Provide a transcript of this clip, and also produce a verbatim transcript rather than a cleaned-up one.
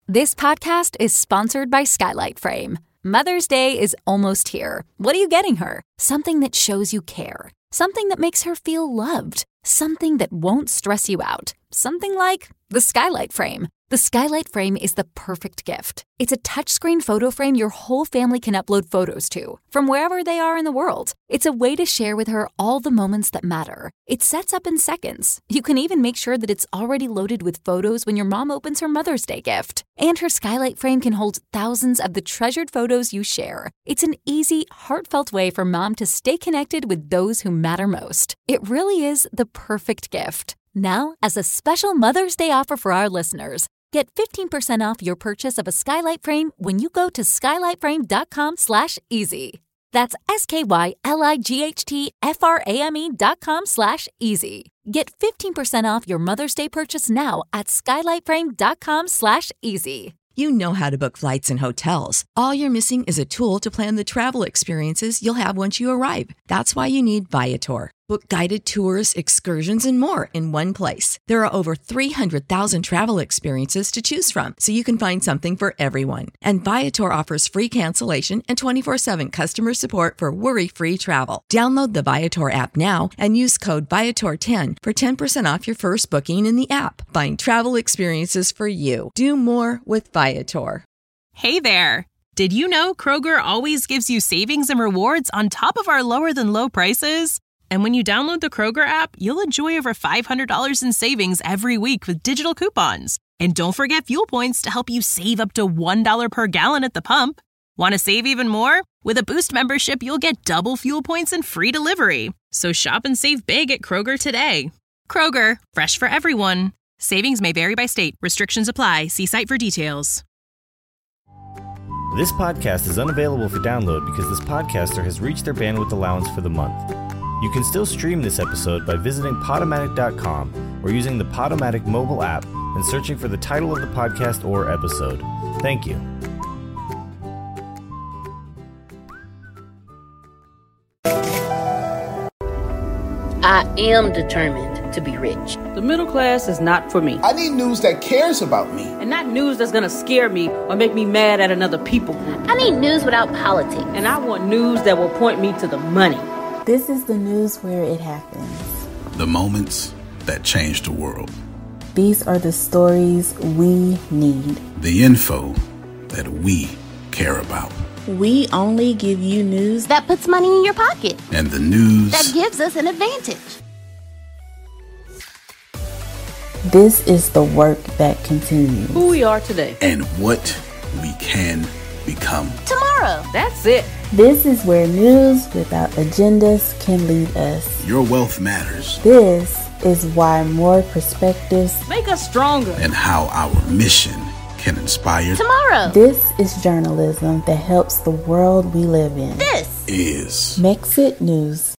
This podcast is sponsored by Skylight Frame. Mother's Day is almost here. What are you getting her? Something that shows you care. Something that makes her feel loved. Something that won't stress you out. Something like the Skylight Frame. The Skylight Frame is the perfect gift. It's a touchscreen photo frame your whole family can upload photos to, from wherever they are in the world. It's a way to share with her all the moments that matter. It sets up in seconds. You can even make sure that it's already loaded with photos when your mom opens her Mother's Day gift. And her Skylight Frame can hold thousands of the treasured photos you share. It's an easy, heartfelt way for mom to stay connected with those who matter most. It really is the perfect gift. Now, as a special Mother's Day offer for our listeners, get fifteen percent off your purchase of a Skylight Frame when you go to skylightframe.com slash easy. That's S-K-Y-L-I-G-H-T-F-R-A-M-E dot com slash easy. Get fifteen percent off your Mother's Day purchase now at skylightframe.com slash easy. You know how to book flights and hotels. All you're missing is a tool to plan the travel experiences you'll have once you arrive. That's why you need Viator. Book guided tours, excursions, and more in one place. There are over three hundred thousand travel experiences to choose from, so you can find something for everyone. And Viator offers free cancellation and twenty-four seven customer support for worry-free travel. Download the Viator app now and use code Viator ten for ten percent off your first booking in the app. Find travel experiences for you. Do more with Viator. Hey there! Did you know Kroger always gives you savings and rewards on top of our lower-than-low prices? And when you download the Kroger app, you'll enjoy over five hundred dollars in savings every week with digital coupons. And don't forget fuel points to help you save up to one dollar per gallon at the pump. Want to save even more? With a Boost membership, you'll get double fuel points and free delivery. So shop and save big at Kroger today. Kroger, fresh for everyone. Savings may vary by state. Restrictions apply. See site for details. This podcast is unavailable for download because this podcaster has reached their bandwidth allowance for the month. You can still stream this episode by visiting Podomatic dot com or using the Podomatic mobile app and searching for the title of the podcast or episode. Thank you. I am determined to be rich. The middle class is not for me. I need news that cares about me. And not news that's gonna scare me or make me mad at another people group. I need news without politics. And I want news that will point me to the money. This is the news where it happens. The moments that change the world. These are the stories we need. The info that we care about. We only give you news that puts money in your pocket. And the news that gives us an advantage. This is the work that continues. Who we are today. And what we can become tomorrow. That's it. This is where news without agendas can lead us. Your wealth matters. This is why more perspectives make us stronger. And how our mission can inspire tomorrow. This is journalism that helps the world we live in. This is Mexit News.